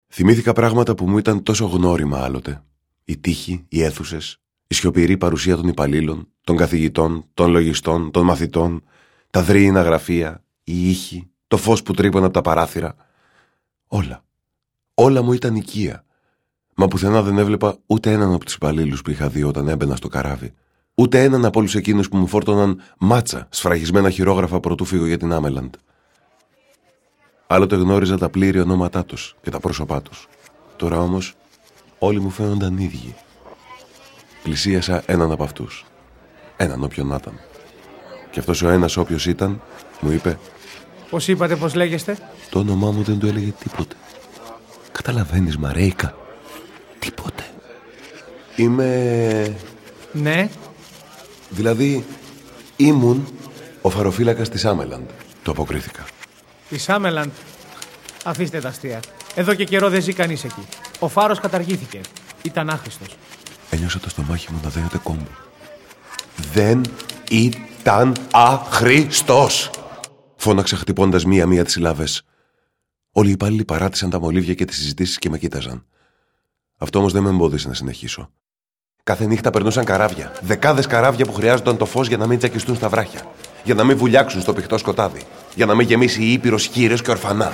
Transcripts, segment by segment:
Θυμήθηκα πράγματα που μου ήταν τόσο γνώριμα άλλοτε. Η τύχη, οι αίθουσες, η σιωπηρή παρουσία των υπαλλήλων, των καθηγητών, των λογιστών, των μαθητών, τα δρύινα γραφεία, οι ήχοι, το φως που τρύπωνε από τα παράθυρα. Όλα. Όλα μου ήταν οικία. Μα πουθενά δεν έβλεπα ούτε έναν από τους υπαλλήλους που είχα δει όταν έμπαινα στο καράβι. Ούτε έναν από όλους εκείνους που μου φόρτωναν μάτσα, σφραγισμένα χειρόγραφα προτού φύγω για την Άμελαντ. Άλλοτε γνώριζα τα πλήρη ονόματά τους και τα πρόσωπά τους. Τώρα όμως όλοι μου φαίνονταν ίδιοι. Πλησίασα έναν από αυτούς. Έναν όποιον να ήταν. Και αυτός ο ένας όποιος ήταν, μου είπε: Πώς είπατε, πώς λέγεστε? Το όνομά μου δεν του έλεγε τίποτε. Καταλαβαίνεις, Μαρέικα? Τίποτε. Είμαι... Ναι. Δηλαδή, ήμουν ο φαροφύλακας της Άμελαντ. Το αποκρίθηκα. Της Άμελαντ. Αφήστε τα αστεία. Εδώ και καιρό δεν ζει κανείς εκεί. Ο φάρος καταργήθηκε. Ήταν άχρηστος. Ένιωσα το στομάχι μου να δένεται κόμπο. Δεν ήταν άχρηστος! Φώναξα χτυπώντας μία-μία τις συλλαβές. Όλοι οι υπάλληλοι παράτησαν τα μολύβια και τις συζητήσεις και με κοίταζαν. Αυτό όμως δεν με εμπόδισε να συνεχίσω. Κάθε νύχτα περνούσαν καράβια. Δεκάδες καράβια που χρειάζονταν το φως για να μην τσακιστούν στα βράχια. Για να μην βουλιάξουν στο πηχτό σκοτάδι. Για να μην γεμίσει η Ήπειρος χήρες και ορφανά.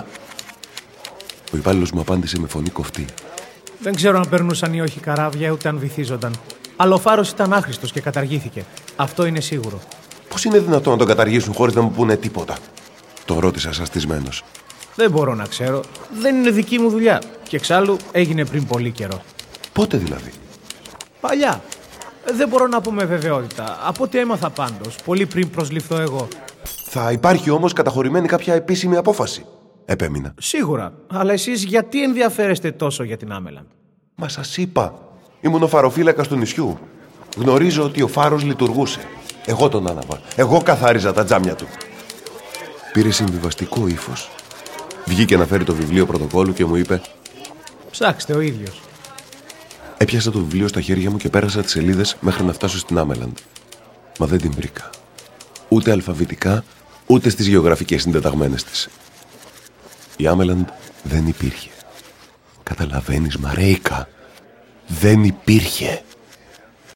Ο υπάλληλος μου απάντησε με φωνή κοφτή. Δεν ξέρω αν περνούσαν ή όχι καράβια, ούτε αν βυθίζονταν. Αλλά ο φάρος ήταν άχρηστος και καταργήθηκε. Αυτό είναι σίγουρο. Πώς είναι δυνατόν να τον καταργήσουν χωρίς να μου πούνε τίποτα? Τον ρώτησα σαστισμένος. Δεν μπορώ να ξέρω. Δεν είναι δική μου δουλειά. Και εξάλλου έγινε πριν πολύ καιρό. Πότε δηλαδή? Παλιά. Δεν μπορώ να πω με βεβαιότητα. Από ό,τι έμαθα πάντως, πολύ πριν προσληφθώ εγώ. Θα υπάρχει όμως καταχωρημένη κάποια επίσημη απόφαση? Επέμεινα. Σίγουρα. Αλλά εσείς γιατί ενδιαφέρεστε τόσο για την Άμελαντ? Μα σας είπα. Ήμουν ο φαροφύλακας του νησιού. Γνωρίζω ότι ο φάρος λειτουργούσε. Εγώ τον άναβα. Εγώ καθάριζα τα τζάμια του. Πήρε συμβιβαστικό ύφος. Βγήκε να φέρει το βιβλίο πρωτοκόλλου και μου είπε: Ψάξτε ο ίδιος. Έπιασα το βιβλίο στα χέρια μου και πέρασα τις σελίδες μέχρι να φτάσω στην Άμελαντ. Μα δεν την βρήκα. Ούτε αλφαβητικά, ούτε στις γεωγραφικές συντεταγμένες της. Η Άμελαντ δεν υπήρχε. Καταλαβαίνεις, Μαρέικα? Δεν υπήρχε.